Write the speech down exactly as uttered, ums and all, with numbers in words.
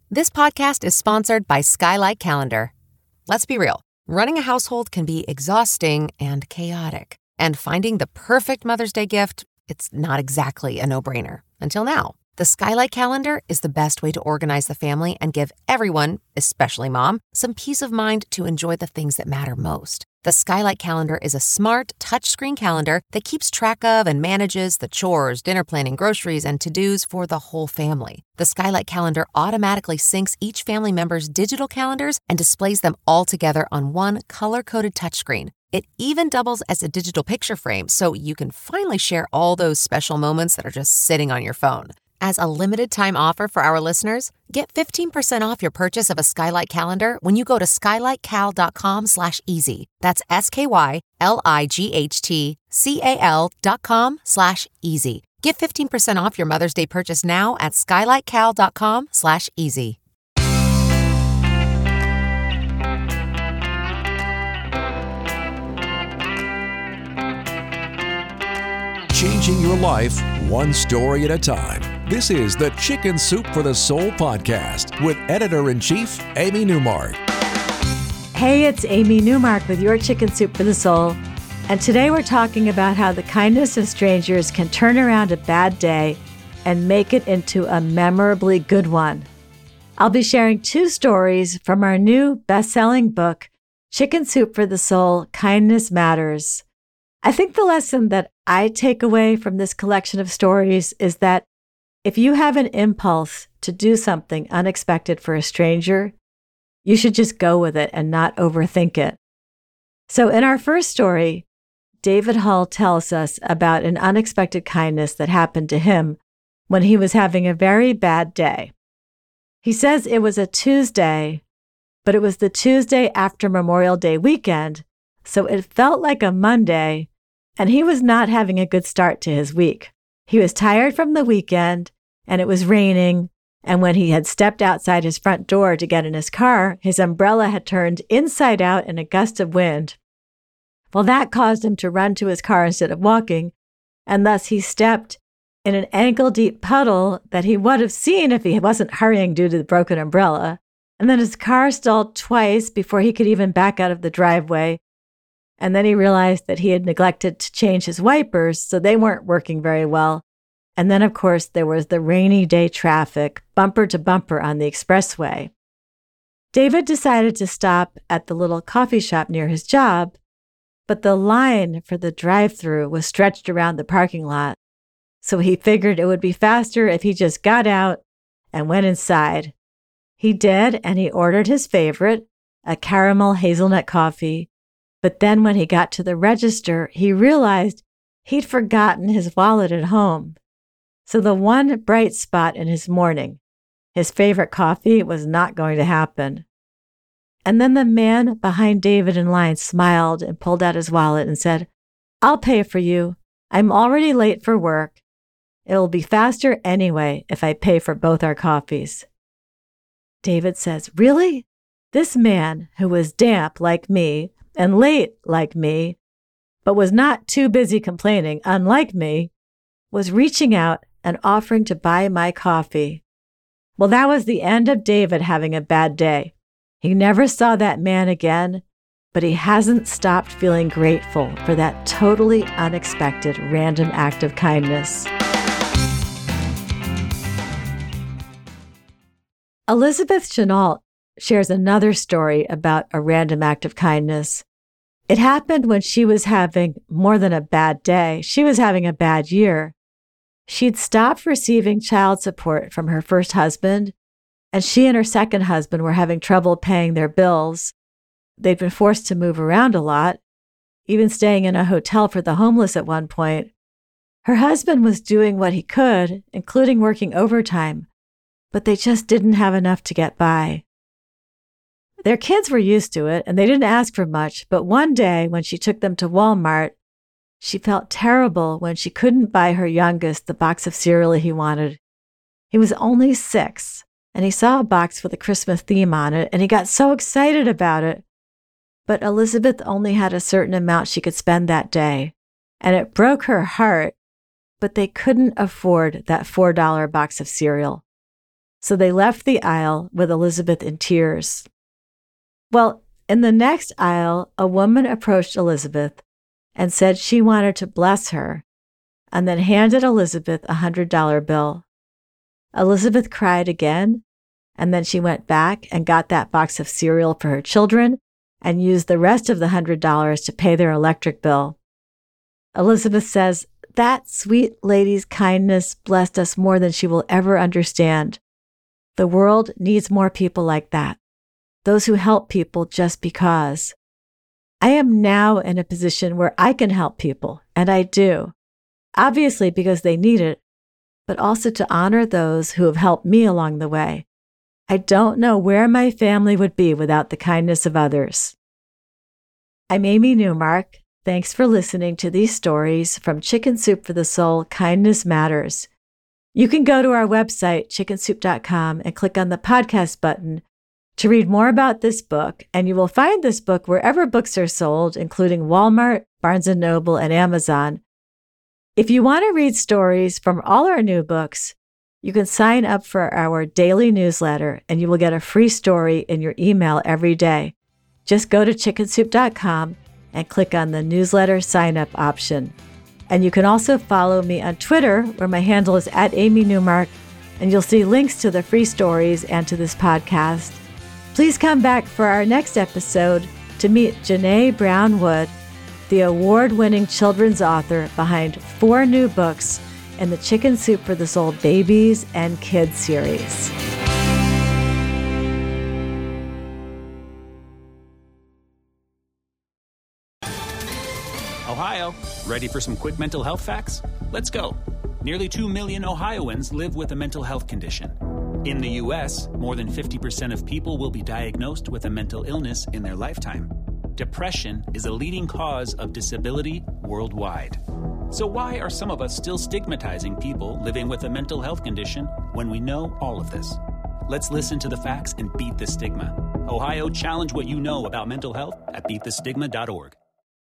This podcast is sponsored by Skylight Calendar. Let's be real. Running a household can be exhausting and chaotic. And finding the perfect Mother's Day gift, it's not exactly a no-brainer. Until now. The Skylight Calendar is the best way to organize the family and give everyone, especially mom, some peace of mind to enjoy the things that matter most. The Skylight Calendar is a smart, touchscreen calendar that keeps track of and manages the chores, dinner planning, groceries, and to-dos for the whole family. The Skylight Calendar automatically syncs each family member's digital calendars and displays them all together on one color-coded touchscreen. It even doubles as a digital picture frame, so you can finally share all those special moments that are just sitting on your phone. As a limited-time offer for our listeners, get fifteen percent off your purchase of a Skylight Calendar when you go to skylightcal.com slash easy. That's S-K-Y-L-I-G-H-T-C-A-L dot com slash easy. Get fifteen percent off your Mother's Day purchase now at skylightcal.com slash easy. Changing your life one story at a time. This is the Chicken Soup for the Soul podcast with Editor-in-Chief Amy Newmark. Hey, it's Amy Newmark with your Chicken Soup for the Soul. And today we're talking about how the kindness of strangers can turn around a bad day and make it into a memorably good one. I'll be sharing two stories from our new best-selling book, Chicken Soup for the Soul, Kindness Matters. I think the lesson that I take away from this collection of stories is that if you have an impulse to do something unexpected for a stranger, you should just go with it and not overthink it. So in our first story, David Hull tells us about an unexpected kindness that happened to him when he was having a very bad day. He says it was a Tuesday, but it was the Tuesday after Memorial Day weekend, so it felt like a Monday, and he was not having a good start to his week. He was tired from the weekend, and it was raining, and when he had stepped outside his front door to get in his car, his umbrella had turned inside out in a gust of wind. Well, that caused him to run to his car instead of walking, and thus he stepped in an ankle-deep puddle that he would have seen if he wasn't hurrying due to the broken umbrella. And then his car stalled twice before he could even back out of the driveway. And then he realized that he had neglected to change his wipers, so they weren't working very well. And then, of course, there was the rainy day traffic, bumper to bumper on the expressway. David decided to stop at the little coffee shop near his job, but the line for the drive-thru was stretched around the parking lot. So he figured it would be faster if he just got out and went inside. He did, and he ordered his favorite, a caramel hazelnut coffee. But then when he got to the register, he realized he'd forgotten his wallet at home. So the one bright spot in his morning, his favorite coffee, was not going to happen. And then the man behind David in line smiled and pulled out his wallet and said, "I'll pay for you. I'm already late for work. It'll be faster anyway if I pay for both our coffees." David says, "Really? This man, who was damp like me and late like me, but was not too busy complaining, unlike me, was reaching out and offering to buy my coffee." Well, that was the end of David having a bad day. He never saw that man again, but he hasn't stopped feeling grateful for that totally unexpected random act of kindness. Elizabeth Chenault shares another story about a random act of kindness. It happened when she was having more than a bad day. She was having a bad year. She'd stopped receiving child support from her first husband, and she and her second husband were having trouble paying their bills. They'd been forced to move around a lot, even staying in a hotel for the homeless at one point. Her husband was doing what he could, including working overtime, but they just didn't have enough to get by. Their kids were used to it, and they didn't ask for much, but one day when she took them to Walmart, she felt terrible when she couldn't buy her youngest the box of cereal he wanted. He was only six, and he saw a box with a Christmas theme on it, and he got so excited about it. But Elizabeth only had a certain amount she could spend that day, and it broke her heart, but they couldn't afford that four dollar box of cereal. So they left the aisle with Elizabeth in tears. Well, in the next aisle, a woman approached Elizabeth and said she wanted to bless her, and then handed Elizabeth a one hundred dollar bill. Elizabeth cried again, and then she went back and got that box of cereal for her children and used the rest of the one hundred dollars to pay their electric bill. Elizabeth says, "That sweet lady's kindness blessed us more than she will ever understand. The world needs more people like that, those who help people just because. I am now in a position where I can help people, and I do, obviously because they need it, but also to honor those who have helped me along the way. I don't know where my family would be without the kindness of others." I'm Amy Newmark. Thanks for listening to these stories from Chicken Soup for the Soul, Kindness Matters. You can go to our website, chicken soup dot com, and click on the podcast button to read more about this book, and you will find this book wherever books are sold, including Walmart, Barnes and Noble, and Amazon. If you want to read stories from all our new books, you can sign up for our daily newsletter, and you will get a free story in your email every day. Just go to chicken soup dot com and click on the newsletter sign-up option. And you can also follow me on Twitter, where my handle is at Amy Newmark, and you'll see links to the free stories and to this podcast. Please come back for our next episode to meet Janae Brown Wood, the award-winning children's author behind four new books in the Chicken Soup for the Soul Babies and Kids series. Ohio, ready for some quick mental health facts? Let's go. Nearly two million Ohioans live with a mental health condition. In the U S, more than fifty percent of people will be diagnosed with a mental illness in their lifetime. Depression is a leading cause of disability worldwide. So why are some of us still stigmatizing people living with a mental health condition when we know all of this? Let's listen to the facts and beat the stigma. Ohio, challenge what you know about mental health at beat the stigma dot org.